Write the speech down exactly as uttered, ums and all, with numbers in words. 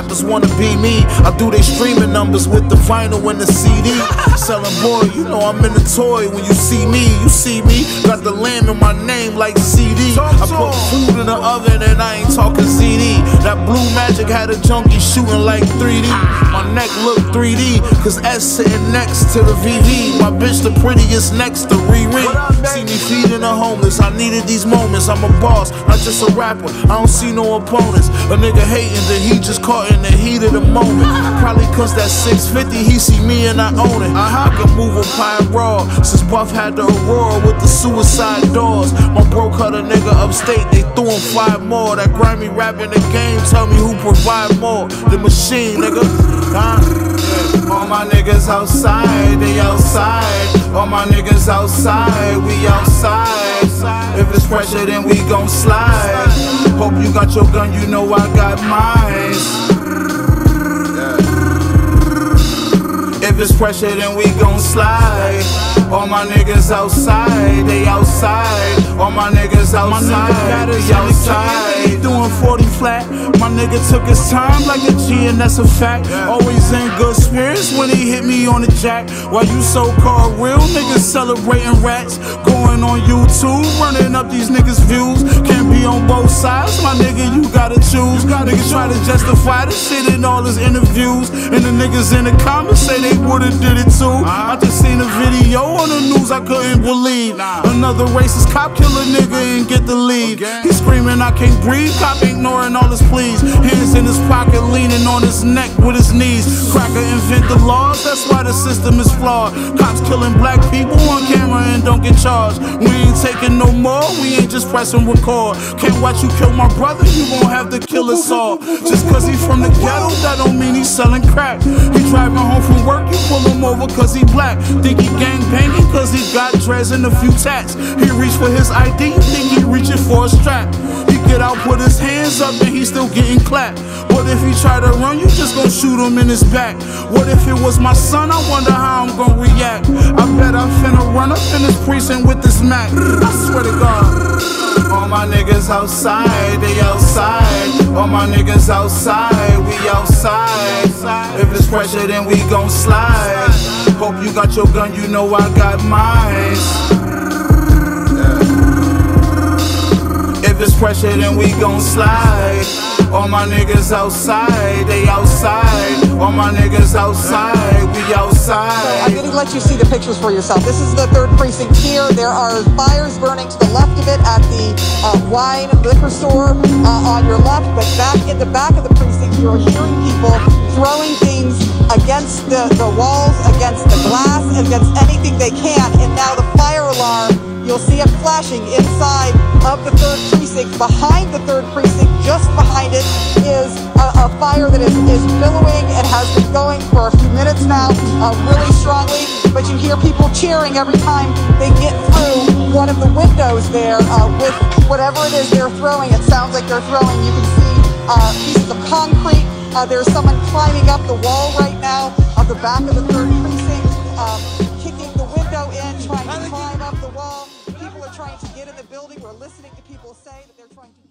rappers wanna be me. I do they streaming numbers with the vinyl and the C D. Selling boy, you know I'm in the toy when you see me. You see me, got the lamb in my name like C D. I put food in the oven and I ain't talking Z D. That Blue Magic had a junkie shooting like three D. My neck look three D, cause S sitting next to the V V. My bitch the prettiest next to Riri. See me feeding the homeless, I needed these moments. I'm a boss, not just a rapper, I don't see no opponents. A nigga hating that he just caught in the heat of the moment. Probably cause that six fifty, he see me and I own it. I can move a pie raw, since Buff had the Aurora with the suicide doors. My bro cut a nigga upstate, they threw him five more. That grimy rap in the game, tell me who provide more. The machine, nigga. Huh? Yeah. All my niggas outside, they outside. All my niggas outside, we outside. If it's pressure, then we gon' slide. Hope you got your gun, you know I got mine. If it's pressure, then we gon' slide. All my niggas outside, they outside. All my niggas outside, they outside. He doing forty flat. My nigga took his time like a G, and that's a fact. Always in good spirits when he hit me on the jack. While you so-called real niggas celebrating rats, going on YouTube, running up these niggas' views. Can't be on both sides, my nigga, you gotta choose. Niggas try to justify this shit in all his interviews, and the niggas in the comments say they would've did it too. I just seen a video on the news I couldn't believe. Another racist cop kill a nigga and get the lead. He screaming I can't breathe, cop ignoring all his pleas. Hands in his pocket, leaning on his neck with his knees. Cracker invent the laws, that's why the system is flawed. Cops killing black people on camera and don't get charged. We ain't taking no more, we ain't just pressing record. Can't watch you kill my brother, you gon' have to kill us all. Just cause he from the ghetto, that don't mean he's selling crack. He driving home from work, you pull him over cause he black. Think he gang banging cause he got dreads and a few tats. He reach for his I D, you think he reaching for a strap. He get out, put his hands up and he still getting clapped. What if he try to run, you just gon' shoot him in his back? What if it was my son, I wonder how I'm gon' react. I bet I finna run up in this precinct with this Mac, I swear to God. All my niggas outside, they outside. All my niggas outside, we outside. If it's pressure, then we gon' slide. Hope you got your gun, you know I got mine. If it's pressure, then we gon' slide. All my niggas outside, they outside. All my niggas outside, we outside. I'm gonna let you see the pictures for yourself. This is the third precinct here. There are fires burning to the left of it at the uh, wine liquor store uh, on your left, but back in the back of the precinct, you're hearing people throwing things against the, the walls, against the glass, against anything they can. And now the fire alarm, you'll see it flashing inside of the third precinct. Behind the third precinct, just behind it, is a, a fire that is, is billowing and has been going for a few minutes now, uh, really strongly. But you hear people cheering every time they get through one of the windows there uh, with whatever it is they're throwing. It sounds like they're throwing, you can see uh, pieces of concrete. Uh, there's someone climbing up the wall right now of the back of the third precinct, uh, kicking the window in, trying to climb up the wall. People are trying to get in the building. We're listening to people say that they're trying to